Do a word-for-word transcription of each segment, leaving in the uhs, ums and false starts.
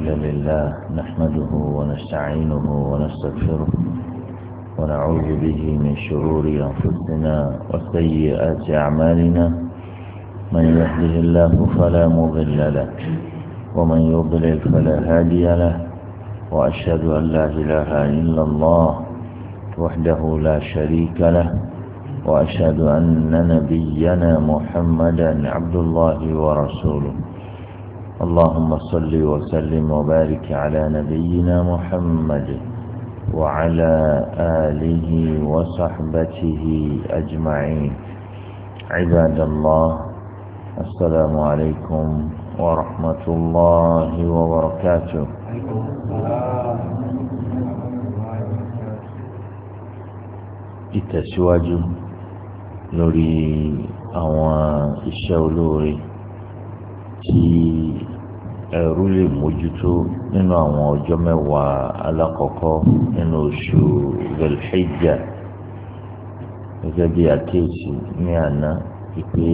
الحمد لله نحمده ونستعينه ونستغفره ونعوذ به من شرور أنفسنا وسيئات أعمالنا. من يهده الله فلا مضل له ومن يضلل فلا هادي له، وأشهد أن لا إله إلا الله وحده لا شريك له، وأشهد أن نبينا محمدا عبد الله ورسوله. اللهم صل وسلم وبارك على نبينا محمد وعلى آله وصحبته أجمعين. عباد الله، السلام عليكم ورحمة الله وبركاته. ìtẹ̀síwájú lórí àwọn iṣẹ́ olóore tí ẹrú lè mójútó nínú àwọn ọjọ́ mẹ́wàá alákọ̀ọ́kọ́ nínú oṣù Dhul-Hijjah. Gẹ́gẹ́ bí àkéèsì ní àná ìpè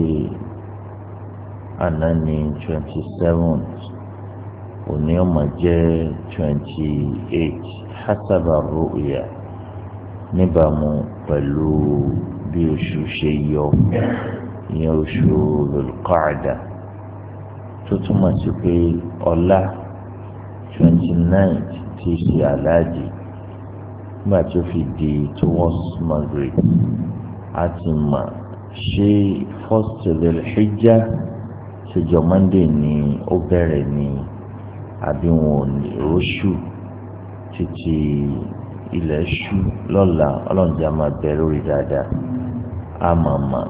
àná ní twenty seventh, òní ọmọ jẹ́ twenty eight hasaba ru'ya, níbàámu pẹ̀lú bí oṣù ṣe yọ, ìyẹn oṣù Dhul-Qa'dah, tó túmọ̀ sí pé ọ̀la twenty ninth ti ṣe aláàjì nígbà tí ó fi di towards Maghrib, a ti mọ̀ ṣé first Dhul-Hijjah ṣèjọ Monday ni ó bẹ̀rẹ̀ ni àbí wọn ò ní oṣù títí ilẹ̀ ṣú lọ́la. Ọlọ́run jẹ́ a máa bẹ lórí dáadáa, a máa mọ̀.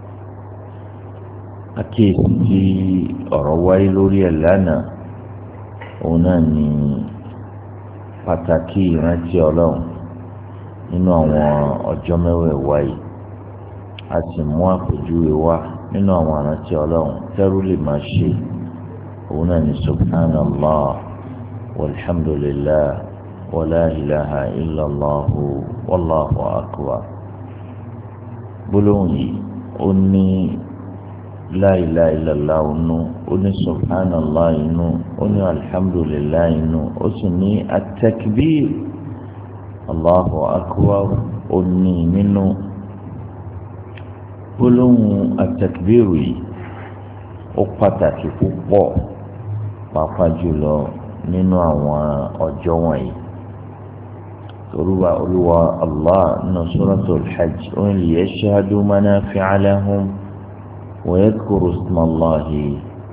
Àkíyèsí tí ọ̀rọ̀ wáyé lórí ẹ̀ lánàá, òun náà ni pàtàkì ìrántí Ọlọ́run nínú àwọn ọjọ́ mẹ́wẹ̀ẹ̀wá yìí. A sì mú àpèjúwe wá nínú àwọn ìrántí Ọlọ́run tẹ́rù lè máa ṣe, òun náà ni subhanallah walhamdulillah wala ilaha illallah wallahu akbar. gbólóhùn yìí ó ní la ilaha illallah inú, ó ní subhanallah inú, ó ní alhamdulillah inú, ó sì ní at-takbir allahu akbar ó ní nínú. gbólóhùn at-takbir yìí ó pàtàkì púpọ̀, pàápàá jùlọ nínú àwọn ọjọ́ wọ̀nyí. Olúwa Olúwa Allah nínú Suratul Hajj ó ní liyashhadu manafi'a lahum wa yadhkuru ismallahi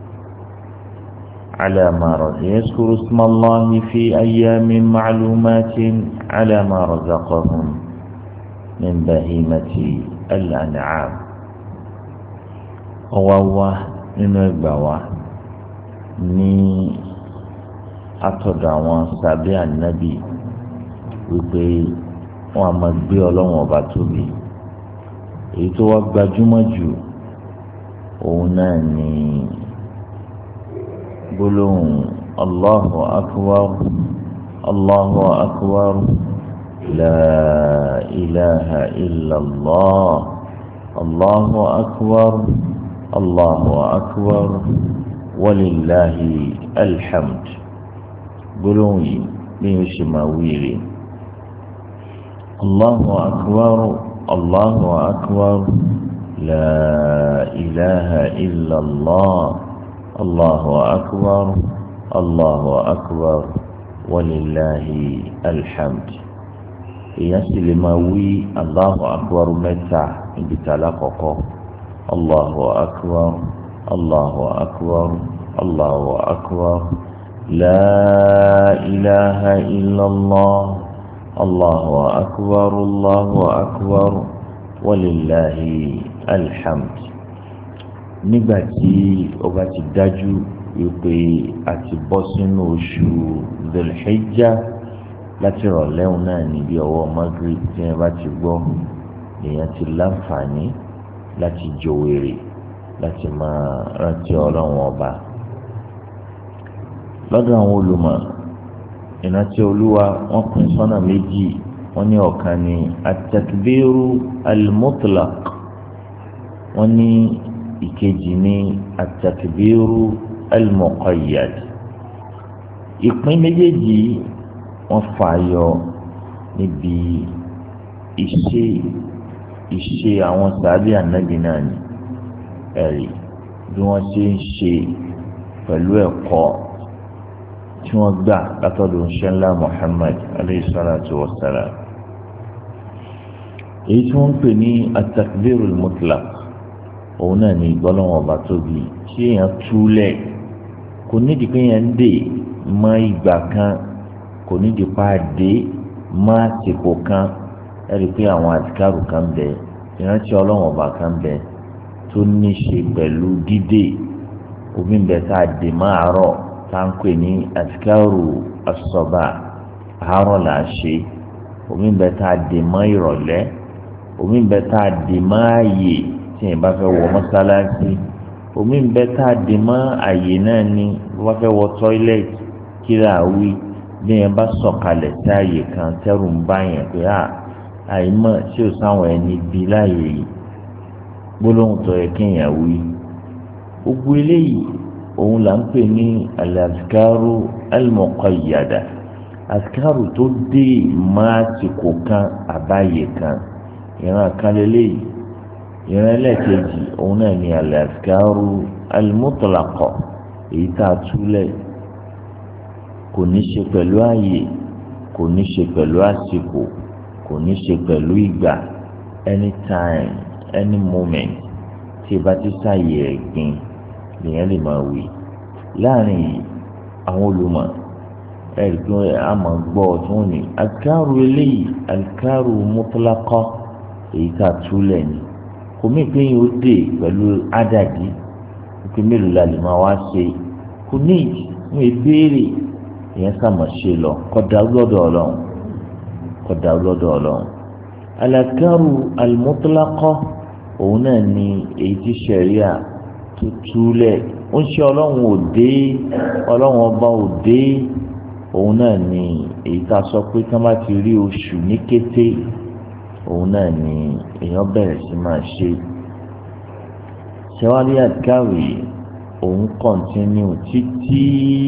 ala ma yadhkuru ismallahi fi ayyamin ma'lumatin ala ma razaqahum min bahimati al-an'am. ọwọ́ wa nínú ẹgbà wa ní atọ̀dọ̀ àwọn sàbí ànábì wípé wọn a máa gbé ọlọ́wọ́n ọba tóbi. èyí tó wá gbajúmọ̀ jù òun náà ní gbólóhùn Allahu akbar Allahu akbar la ilaha illallah Allahu akbar Allahu akbar walillahi alhamd. gbólóhùn yìí bí o ṣe máa wíire: Allahu akbar Allahu akbar la ilaha illallah Allahu akbar Allahu akbar walillahi alhamd. èèyàn sì lè máa wí Allahu akbar mẹ́ta níbi tí alákọ̀ọ́kọ́ Allahu akbar Allahu akbar Allahu akbar la ilaha illallah Allahu akbar Allahu akbar walillahi alhamd. nígbà tí ó bá ti dájú wípé a ti bọ́ sínú oṣù Dhul-Hijjah láti rọ̀lẹ́hùn náà níbi ọwọ́ Maghrib, tí wọ́n bá ti gbọ́, èèyàn ti láǹfààní láti jòwèrè, láti máa rántí Ọlọ́run ọba. lọ́dọ̀ àwọn olùmọ̀, ìrántí Olúwa wọ́n pín sọ́nà méjì. wọ́n ní ọ̀kan ní at-takbiru al-mutlaq, wọ́n ní ìkejì ní at-takbiru al-muqayyad. ìpín méjèèjì wọ́n fààyọ níbi ìṣe ìṣe àwọn sàbí ànábì náà ni ẹ̀rí bí wọ́n ṣe ń ṣe pẹ̀lú ẹ̀kọ́ tí wọ́n gbà látọ̀dọ̀ ṣẹlá Muhammad alayhi salatu wa salam. èyí tí wọ́n ń pè ní at-takbirul mutlaq òun náà ní ìgbọ́lọ́wọ́n ọba tóbi tí èèyàn túlẹ̀ kò nídìí pé èèyàn ń dè mọ́ ìgbà kan kò nídìí pa dé mọ́ àsìkò kan ẹ̀rí pé àwọn àtìkárù kan bẹ ìrántí ọlọ́wọ́n ọba kan bẹ tó ní ṣe pẹ̀lú dídè omi bẹ tá a dè mọ́ àárọ̀ tá à ń pè ní àtìkárù as-sabah àárọ̀ là á ṣe omi bẹ tá a dè mọ́ ìrọ̀lẹ́ omi bẹ tá a dè mọ́ ààyè tí yẹn bá fẹ́ wọ mọ́sálásí omi bẹ tá a dè mọ́ ààyè náà ni wọ́n fẹ́ wọ tọ́ílẹ̀tì kíra wí bí yẹn bá sọ̀kalẹ̀ sí ààyè kan tẹ́rù ń bá yẹn pé à àìmọ̀ tí ò sáwọn ẹni bí láàyè yìí gbólóhùn tó yẹ kéèyàn wí gbogbo eléyìí òun là ń pè ní al-azkaru al-muqayyada azkaru tó dé máa àsìkò kan àbáyé kan ìran kan lélẹ́yìí ìran ẹlẹ́ẹ̀kejì òun náà ní al-azkaru al-mutlaqa èyí tá a túlẹ̀ kò ní ṣe pẹ̀lú ààyè kò ní ṣe pẹ̀lú àsìkò kò ní ṣe pẹ̀lú ìgbà anytime any moment tí ẹ bá ti sáyè ẹ̀gbin lèyàn lè máa wí láàrin àwọn olùmọ̀ ẹ̀gbọ́n àmọ́ gbọ́ tí wọ́n ní àkàrù eléyìí àkàrù mutlaqa èyí tá a túlẹ̀ ni kò mí pé yín ó dé pẹ̀lú ádàdí pé mélòó la lè máa wá ṣe kò ní ìwé ìbéèrè èèyàn sàmọ̀ ṣe lọ kọ́dà lọ́dọ̀ ọlọ́run kọ́dà lọ́dọ̀ ọlọ́run àlàkàrù al-mutlaqa òun náà ni èyí tí ṣẹ̀ríà tó túlẹ̀ ó ń ṣe ọlọ́run òde ọlọ́run ọba òde òun náà ni èyí tá a sọ pé ká má ti rí oṣù ní kété òun náà ni èèyàn bẹ̀rẹ̀ sí máa ṣe ṣẹwárí àdìgáwì òun kọ̀ǹtínú títí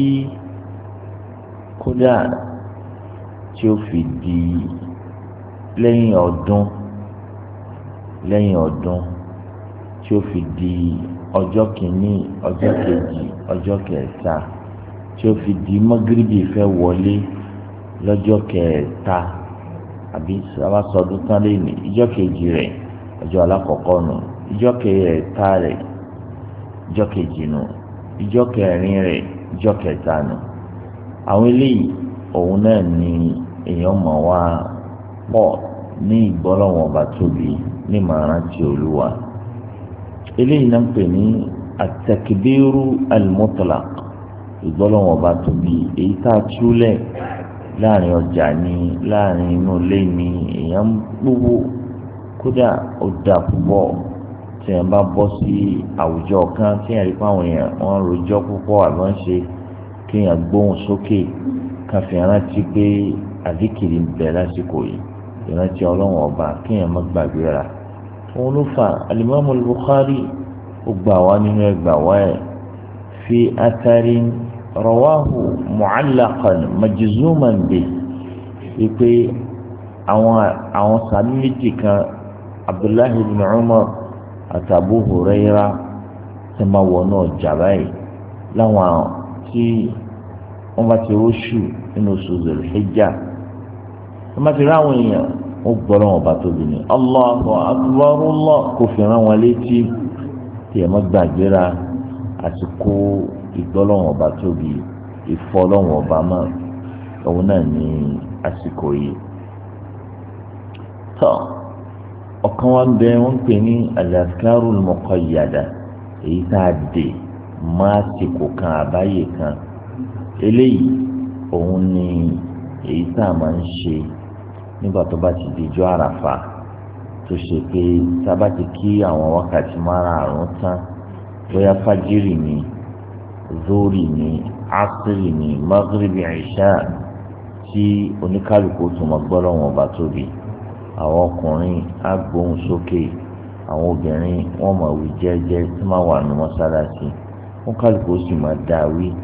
kódà tí ó fi di lẹ́yìn ọdún lẹ́yìn ọdún tí ó fi di ọjọ́ kìíní ọjọ́ kejì ọjọ́ kẹta tí ó fi di mọ́gíríbì fẹ́ wọlé lọ́jọ́ kẹta àbí sábà sọdún tán lẹ́yìn ìjọ́ kejì rẹ̀ ọjọ́ alákọ̀ọ́kọ́ nù ìjọ́ kẹta rẹ̀ ìjọ́ kejì nù ìjọ́ kẹrin rẹ̀ ìjọ́ kẹta nù àwọn eléyìí òun náà ni èèyàn mọ̀ wá pọ̀ ní ìgbọ́lọ́wọ́n ọba tóbi ní màrán ti olúwa eléyìí náà ń pè ní at-takbiru al-mutlaq ìgbọ́lọ́wọ́n ọba tóbi èyí tá a túlẹ̀ láàrin ọjà ni láàrin inú ilé ni èèyàn gbogbo kódà ó dà púpọ̀ tí èèyàn bá bọ́ sí àwùjọ kan tí èèyàn rí pé àwọn èèyàn wọ́n rojọ́ púpọ̀ àbí wọ́n ṣe kéèyàn gbóhùn sókè káfí rántí pé àdìkìrì ń bẹ lásìkò yìí ìrántí ọlọ́wọ́n ọba kéèyàn má gbàgbé ra òun ló fà alimami al-Bukhari ó gbà wá nínú ẹgbà wá ẹ fi atharin rawahu mu'allaqan majzuman bi wípé àwọn àwọn sàbí méjì kan Abdullahi ibn Umar àti Abu Huraira ṣe máa wọ náà jà báyìí láwọn tí wọ́n bá ti róṣù nínú oṣù Zulhijjah wọ́n bá ti rí àwọn èèyàn wọ́n gbọ́dọ̀ wọn bá tóbi ní Allahu akbar Allah kò fi rán wọn létí tí ẹ̀ mọ́ gbàgbéra àsìkò ìgbọ́lọ́wọ́n ọba tóbi ìfọ́lọ́wọ́n ọba mọ́ òun náà ní àsìkò yìí. tọ́ ọ̀kan wa ń bẹ wọ́n ń pè ní al-azkarul muqayyada èyí tá a dè má àsìkò kan àbáyé kan eléyìí òun ni èyí tá a máa ń ṣe nígbà tó bá ti di ijọ́ àràfà tó ṣe pé tá a bá ti kí àwọn wákàtí márààrún tán bóyá fájírì ni zori ni asiri ni magribi ìṣá tí oníkálukú tó máa gbọ́dọ̀ wọn bá tóbi àwọn ọkùnrin á gbóhùn sókè àwọn obìnrin wọn máa wí jẹ́jẹ́ tí máa wà ní mọ́sálásí wọn kálukú sì máa dá wí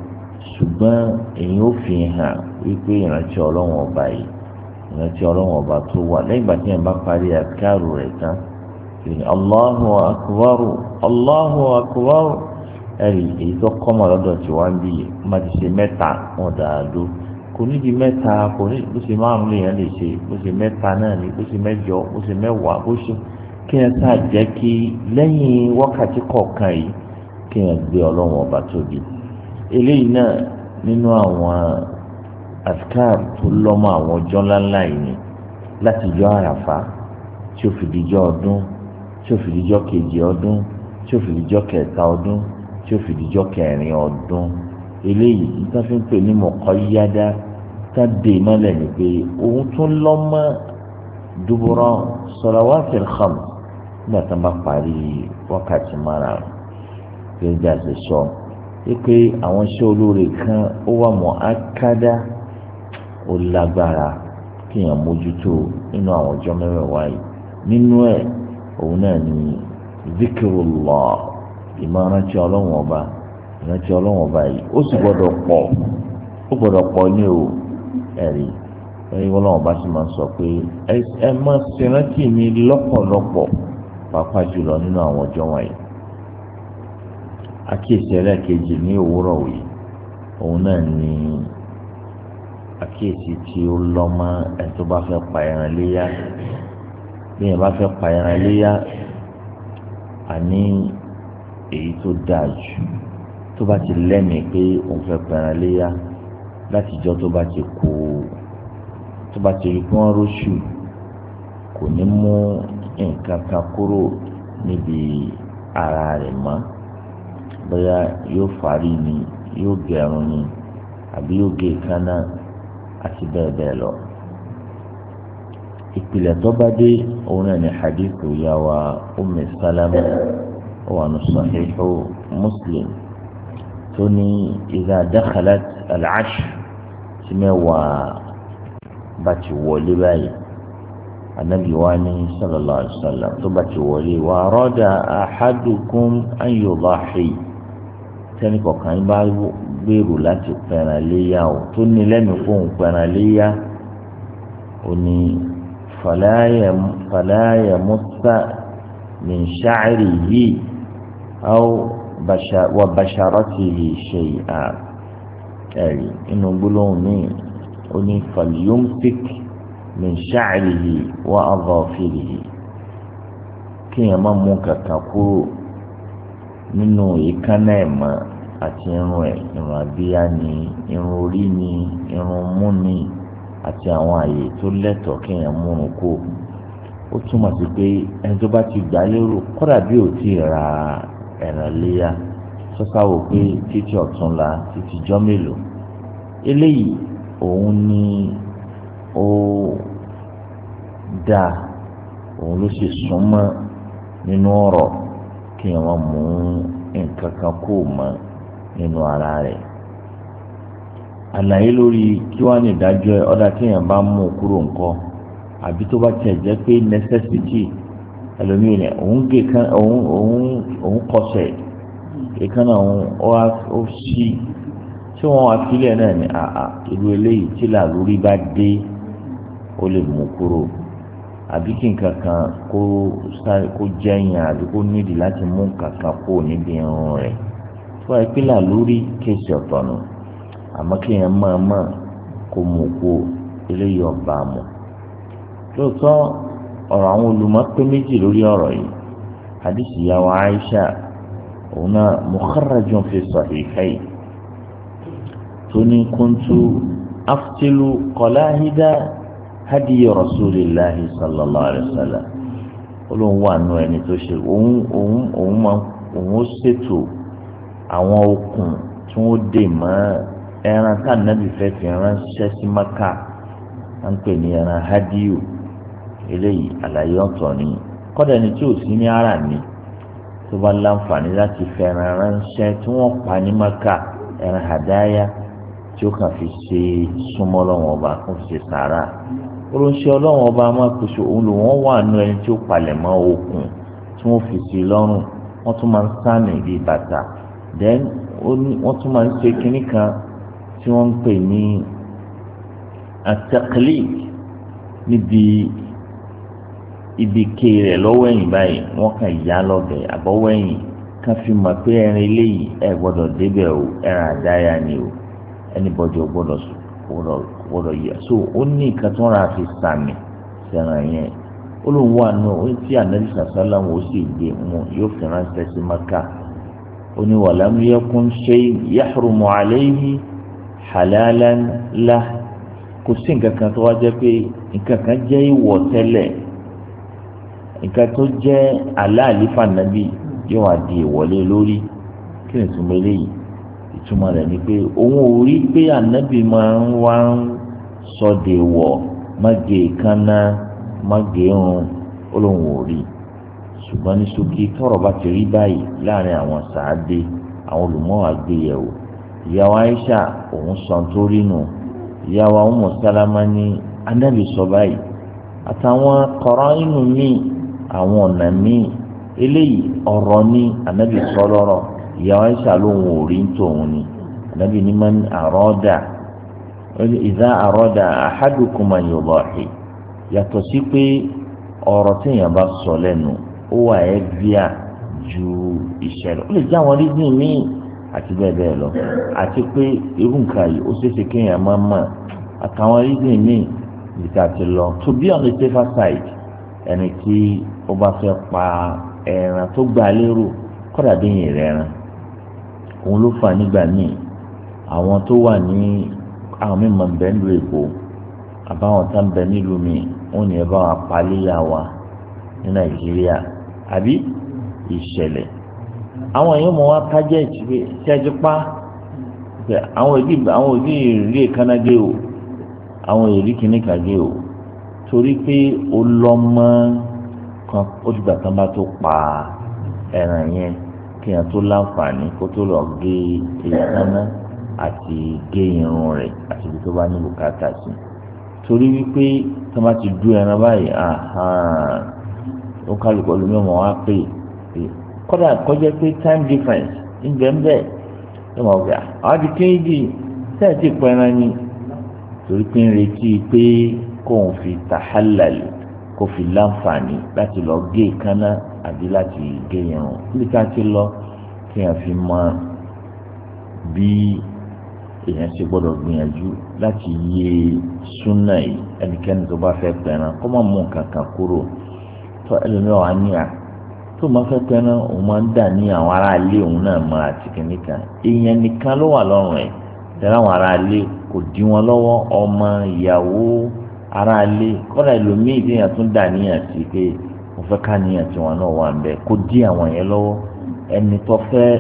ṣùgbọ́n èyí ó fi hàn wípé ìrántí ọlọ́run ọba yìí ìrántí ọlọ́run ọba tó wà lẹ́yìn ìgbà tí yẹn bá parí àkàrò rẹ̀ tán ìrìn Allahu akbar Allahu akbar ẹ̀rí èyí tó kọ́mọ̀ lọ́dọ̀ tí wọ́n ń bí má ti ṣe mẹ́ta wọn dàádó kò ní di mẹ́ta kò ní bó ṣe márùn lèèyàn lè ṣe bó ṣe mẹ́ta náà ni bó ṣe mẹ́jọ bó ṣe mẹ́wàá bó ṣe kí yẹn sáà jẹ́ kí lẹ́yìn wákàtí kọ̀ọ̀kan yìí kí yẹn gbé ọlọ́run ọba tóbi eléyìí náà nínú àwọn afkar tó lọ́mọ àwọn ọjọ́ ńláńlá yìí ni láti jọ àràfà tí ó fi dijọ́ ọdún tí ó fi dijọ́ kejì ọdún tí ó fi dijọ́ kẹta ọdún tí ó fi dijọ́ kẹrin ọdún eléyìí níta fi ń pè ní muqayyada tá dé mọ́lẹ̀ ni pé òun tún lọ́mọ dubura salawatil khams nígbà tá a bá parí wákàtí mara gẹ́gẹ́ bí a ṣe sọ pé àwọn iṣẹ́ olóore kan ó wà mu'akkada ó lágbára kéèyàn mójútó nínú àwọn ọjọ́ mẹ́wẹ̀ẹ̀wá yìí nínú ẹ̀ òun náà ní zikrullah ìmọ̀ránṣẹ́ ọlọ́run ọba ìrántí ọlọ́run ọba yìí ó sì gbọ́dọ̀ pọ̀ ó gbọ́dọ̀ pọ̀ ní o ẹ̀rí ẹ̀rí ọlọ́run ọba sì máa ń sọ pé ẹ máa ṣèrántí mi lọ́pọ̀lọpọ̀ pàápàá jùlọ nínú àwọn ọjọ́ wọ̀nyí. àkíyèsí ẹlẹ́ẹ̀kejì ní òwúrọ̀ yìí òun náà ní àkíyèsí tí ó lọ́mọ ẹ̀ tó bá fẹ́ pa ẹran léyà bí ẹ̀ bá fẹ́ pa ẹran léyà àní èyí tó dáa jù tó bá ti lẹ́mìí pé òun fẹ́ pẹ̀ràn léyà látijọ́ tó bá ti kú tó bá ti rí pé wọ́n róṣù kò ní mú nǹkan kan kúrò níbi ara rẹ̀ mọ́ bóyá yóò fárí ni yóò gẹrun ni àbí yóò gé kaná àti bẹ́ẹ̀ bẹ́ẹ̀ lọ. ìpìlẹ̀ tó bá dé òun náà ní hadithu ya wa Ummu Salama wà ní Sahihu Muslim tó ní idha dakhalat al-ashr tí mẹ́wàá bá ti wọlé báyìí anabi wa ní sallallahu alaihi wasallam tó bá ti wọlé wa arada ahadukum an yudahi tẹ́ni kọ̀ọ̀kan bá gbèrò láti pẹ̀ràn léyà o tó ní lẹ́nu fóun pẹ̀ràn léyà ó ní fala yamussa min sha'rihi aw wa basharatihi shay'an ẹ̀rí inú gbólóhùn ní ó ní falyumsik min sha'rihi wa adhafirihi kéèyàn má mú kankan kúrò nínú ìkánná ẹ̀ mọ́ àti irun ẹ̀ irun abíyá ni irun orí ni irun mú ni àti àwọn àyè tó lẹ́tọ̀ọ́ kéèyàn múrun kó ó túmọ̀ sí pé ẹni tó bá ti gbà lérò kódà bí ò tí ì ra ẹ̀ràn léyà sọ́sá wò pé títí ọ̀túnla títí jọ́ mélòó eléyìí òun ni ó dáa òun ló sì súnmọ́ nínú ọ̀rọ̀ kí wọ́n mú nǹkan kan kó mọ́ nínú ara rẹ̀. àlàyé lórí kí wọ́n ní ìdájọ́ ẹ̀ ọ̀dà tí èèyàn bá mú kúrò ńkọ́ àbí tó bá tiẹ̀ jẹ́ pé necessity ẹlòmíì rẹ̀ òun gé kan òun òun òun kọsẹ̀ ìkànnà òun ó ṣí tí wọ́n wá sílẹ̀ náà ní àà irú eléyìí tí làlórí bá dé ó lè mú kúrò àbí kí nǹkan kan kó sáré kó jẹ́yìn àbí kó nídìí láti mú nǹkan kan kó níbi irun rẹ̀ tó wáyé pé làlórí kéèsì ọ̀tọ̀ nù àmọ́ kí èèyàn máa mọ̀ kó mú kó eléyìí ọba mọ̀ lóòótọ́ ọ̀rọ̀ àwọn olùmọ̀ pé méjì lórí ọ̀rọ̀ yìí hadisi ìyàwó Aisha òun náà mukharrajun fi sahihayn tó ní kuntu aftilu qalahida hadiyi rasulillahi sallallahu alayhi wa sallam olóhùn wà nù ẹni tó ṣe òun òun òun máa òun ó ṣètò àwọn okùn tí wọ́n dè mọ́ ẹran tá nàbì fẹ́ fi ránṣẹ́ sí Maka à ń pè ní ẹran hadiyu eléyìí àlàyé ọ̀tọ̀ ni kọ́dà ẹni tí ò sí ní ara ni tó bá láǹfààní láti fẹ́ ẹran ránṣẹ́ tí wọ́n pa ní Maka ẹran hadaya tí ó kàn fi ṣe súnmọ́ Ọlọ́run ọba kó fi ṣe sàárà oríṣi Ọlọ́run ọba máa pèsè òun lò wọ́n wà nù ẹni tí ó palẹ̀ mọ́ okùn tí wọ́n fi sí lọ́rùn wọ́n tún máa ń sáàmì bíi bàtà then wọ́n tún máa ń ṣe kinní kan tí wọ́n ń pè ní at-taqlid níbi ibi ké rẹ̀ lọ́wọ́ ẹ̀yìn báyìí wọ́n kàn yá lọ́bẹ̀ àbọ̀wọ́ ẹ̀yìn kan fi mọ̀ pé ẹran eléyìí ẹ̀ gbọ́dọ̀ débẹ̀ o ẹran àdáyà ni o anybody ò gbọ́dọ̀ gbọ́dọ̀ gbọ́dọ̀ yẹ so ó ní nǹkan tí wọ́n rà fi sàmì sẹ́ran yẹn ó lóun wà nù ó tí ànábì sàṣálà wọn ó sì gbé mu yóò fi ránṣẹ́ sí maka ó ní walam yakun shay'un yahrumu alayhi halalan lah kò sí nǹkan kan tó wá jẹ́ pé nǹkan kan jẹ́ ìwọ̀ tẹ́lẹ̀ nǹkan tó jẹ́ aláàlí fànàbí yóò wá di ìwọlé lórí kí ni ìtumọ̀ eléyìí ìtumọ̀ rẹ̀ ni pé òun ò rí pé ànábì máa ń wá ń sọdè wọ̀ máge kánná máge irun ó lóun ò rí ṣùgbọ́n ní ṣókí tọ́rọ̀ bá ti rí báyìí láàrin àwọn sàádé àwọn olùmọ̀ àgbéyẹ̀wò ìyàwó Aisha òun sọ tó rí nù ìyàwó Ummu Salama ní ànábì sọ báyìí àtàwọn kọ̀rọ̀ inú míì àwọn ọ̀nà míì eléyìí ọ̀rọ̀ ní ànábì sọ lọ́rọ̀ ìyàwó Aisha lóun ò rí tòun ni ànábì ní man àrọ́dà idha àrọ́dà ahadukum an yudahi yàtọ̀ sí pé ọ̀rọ̀ téèyàn bá sọ lẹ́nu ó wà ẹ́ bíà ju ìṣẹ̀lẹ̀ ó lè jẹ́ àwọn rídìn míì àti bẹ́ẹ̀ bẹ́ẹ̀ lọ àti pé irú nǹkan yìí ó ṣeéṣe kéèyàn máa mọ̀ àtàwọn rídìn míì ìta ti lọ to be on the safer side ẹni tí ó bá fẹ́ pa ẹran tó gbà lérò kọ́dà déyìn rẹ̀ ẹran òun ló fà nígbà míì àwọn tó wà ní àwọn mímọ̀ bẹ́ẹ̀ ń lo èkó àbáwọn tá ń bẹ nílùú mi wọn ní ẹ bá wa paléyà wa ní Nàìjíríà àbí ìṣẹ̀lẹ̀ àwọn èèyàn mọ wá kájẹ́ ìṣẹ̀lẹ̀ ṣẹ́jú pa àwọn òbí àwọn òbí rí èkánágé o àwọn èrí kìíní kàgé o torí pé ó lọ́mọ kan ó ti gbà tán bá tó pa ẹran yẹn kí èèyàn tó láǹfààní kó tó lọ gé èékánná àti gé irun rẹ̀ àti ibi tó bá ní bùkátà sí torí wípé tó bá ti dú ẹran báyìí ó kálukọ lómi ọmọ wa pè é kódà kọjá pé time difference ń bẹ ń bẹ ẹ mọ̀ ọ́ àwọn àti kéjì sẹ́ẹ̀ tí pẹ́ ẹran ni torí pé ń retí pé kóun fi tahallal kó fi láǹfààní láti lọ gé ìkánná àbí láti gé irun níbi ká ti lọ kí èèyàn fi mọ bí èèyàn ṣe gbọ́dọ̀ gbìyànjú láti yé súnà yìí ẹnikẹ́ni tó bá fẹ́ pẹran kó má mú nǹkan kan kúrò tó ẹlòmíràn wà ní à tó máa fẹ́ pẹran òun máa ń dà ní àwọn aráalé òun náà mọ àti kìnìkan èèyàn nìkan ló wà lọ́rùn ẹ̀ tẹ̀lé àwọn aráalé kò dí wọn lọ́wọ́ ọmọ ìyàwó aráalé kọ́dà ẹlòmíì téèyàn tún dà níyàn sí pé mo fẹ́ ká níyàn tí wọn náà wà ń bẹ kó dí àwọn yẹn lọ́wọ́ ẹni tó fẹ́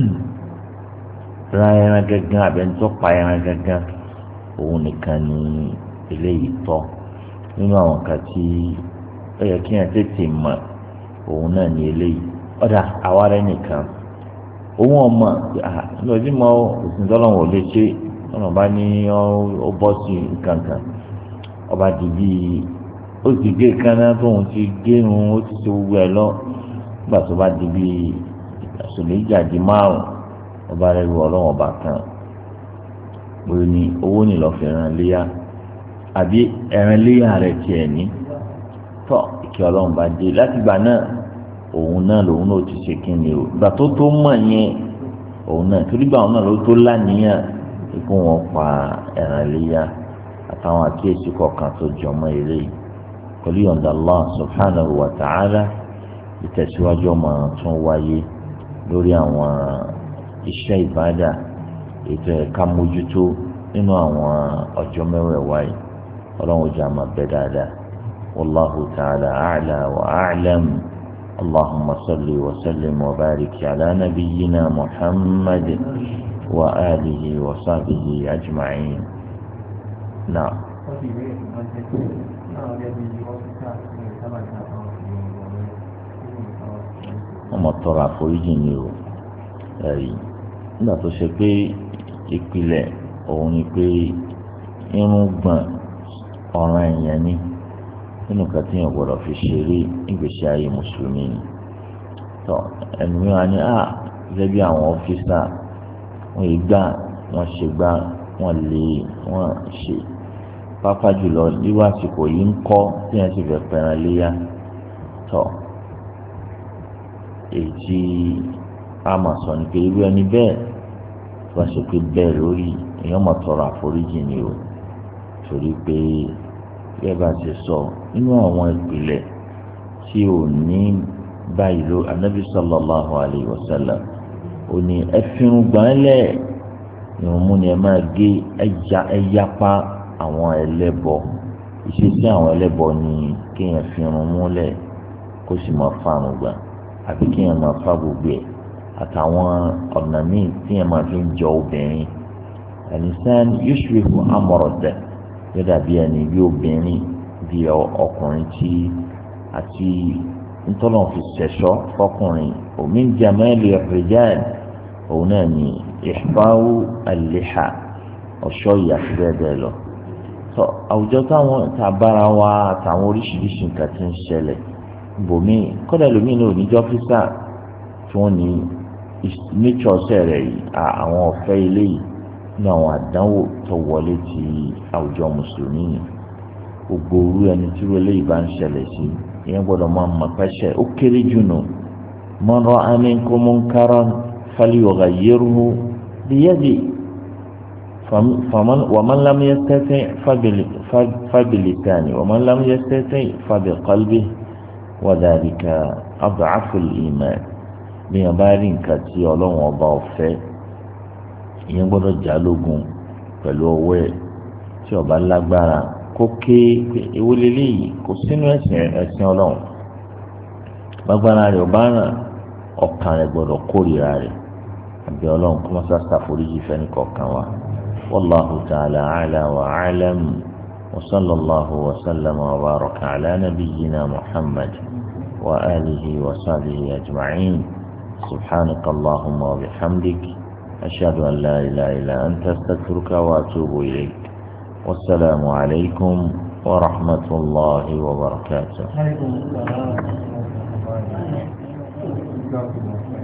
ra ẹran gángan àbẹ̀ntọ́ pa ẹran gángan òun nìkan ni eléyìí tọ́ nínú àwọn kan tí ó yẹ kí yẹn tètè mọ̀ òun náà ni eléyìí ọ̀dà àwa rẹ̀ nìkan òun ọmọ lọ́jí mọ́ òsìn tọ́lọ́wọ̀n ò lè ṣe ọ̀nà bá ní ọ bọ́ sí nǹkan kan ọba di bíi ó ti gé kaná tóun ti gérun ó ti ṣe gbogbo ẹ̀ lọ nígbà tó bá di bíi ìgbàsọ̀lẹ̀ ìjàdí márùn ọba rẹ̀ lu ọlọ́wọ̀n ọba kan pé ní owó ní lọ́ọ́ fi ẹran léyà àbí ẹran léyà rẹ̀ tiẹ̀ ní tọ́ ìkẹ́ ọlọ́run bá dé láti gbà náà òun náà lòun náà ti ṣe kíni o ìgbà tó tó mọ̀ yẹn òun náà torí gbà òun náà ló tó láníyàn ikú wọn pa ẹran léyà àtàwọn àkíyèsí kọ̀ọ̀kan tó jọ mọ́ eré yìí pẹ̀lú yọ̀ǹda Allah subhanahu wa ta'ala ìtẹ̀síwájú ọmọ tún wáyé lórí àwọn iṣẹ́ ìbádà ètò ẹ̀ka mójútó nínú àwọn ọjọ́ mẹ́wẹ̀ẹ̀wá yìí ọlọ́run ojú àmà bẹ́ dáadáa wallahu ta'ala a'la wa a'lam اللهم صل وسلم وبارك على نبينا محمد وآله وصحبه أجمعين نعم ọmọ tọrọ àforíjì ni o ẹ̀rí nígbà tó ṣe pé ìpìlẹ̀ òun ni pé irun gbọ̀n ọ̀ràn èèyàn ni nínú kan tí yẹn gbọ́dọ̀ fi ṣeré ìgbésí ayé mùsùlùmí ni tọ ẹnu mi wá ní à gẹ́gẹ́ bí àwọn ọ́fíìsà wọn yìí gbà wọn ṣe gbà wọ́n lè wọ́n ṣe pápá jùlọ nírú àsìkò yìí ń kọ́ tí wọ́n ti fẹ́ pẹ̀ràn léyà tọ̀ èyí tí a máa sọ ni pé irú ẹni bẹ́ẹ̀ tí wọ́n ṣe pé bẹ́ẹ̀ lórí èèyàn máa tọrọ àforíjì ni o torí pé bí ẹ bá ṣe sọ nínú àwọn ìpìlẹ̀ tí ò ní báyìí ló Ànábì sallallahu alayhi wa sallam ó ní ẹ fírun gbọ́nlẹ̀ ìwọ̀n mú ni ẹ máa gé ẹyapa àwọn ẹlẹ́bọ ìṣesí àwọn ẹlẹ́bọ ni kéèyàn fírun múlẹ̀ kó sì máa fárun gbà àbí kéèyàn máa fá gbogbo ẹ̀ àtàwọn ọ̀nà míì téèyàn máa fi ń jọ obìnrin ẹnìsàn yushbihu amrata yóò dàbí ẹni bí obìnrin bí ọkùnrin tí àti ntọ́lọ́n fi ṣẹ̀ṣọ́ fọkùnrin min jamali rijal òun náà ní ihfa'u al-liha ọ̀ṣọ́ ìyàtí bẹ́ẹ̀ bẹ́ẹ̀ lọ. tọ́ àwùjọ táwọn tàbára wa àtàwọn oríṣiríṣi nǹkan ti ń ṣẹlẹ̀ bòmí kọ́dà lómi ní oníjọ́ físà tí wọ́n ní nature ọ̀sẹ̀ rẹ̀ yìí àwọn ọ̀fẹ́ ilé yìí ní àwọn àdánwò tó wọlé ti àwùjọ mùsùlùmí yìí gbogbo orú ẹni tí wọlé yìí bá ń ṣẹlẹ̀ sí ìyẹn gbọ́dọ̀ máa mọ̀ pẹ́ṣẹ̀ ó kéré jù nù man ra'a minkum munkaran falyughayyirhu biyadihi wa man lam yastati' fabilisanihi wa man lam yastati' fabiqalbihi wa dhalika ad'afu al-iman bí wọn bá rí nǹkan tí ọlọ́run ọba ọ̀fẹ́ ìyẹn gbọ́dọ̀ jà lógun pẹ̀lú ọwọ́ ẹ̀ tí ọba lágbára kó ké ewu lélẹ́yìí kò sínú ẹ̀sìn ẹ̀sìn ọlọ́run gbàgbára rẹ̀ ọba ràn ọkàn rẹ̀ gbọ́dọ̀ kórìíra rẹ̀ àbí ọlọ́run kó máa ṣàforíjì fẹ́ni kọ̀ọ̀kan wa wallahu ta'ala a'la wa a'lam wa sallallahu wa sallama wa baraka ala nabiyyina muhammad wa alihi wa sahbihi ajma'in subhanaka allahumma wa bihamdik ashhadu an la ilaha illa anta astaghfiruka wa atubu ilayk. والسلام عليكم ورحمة الله وبركاته.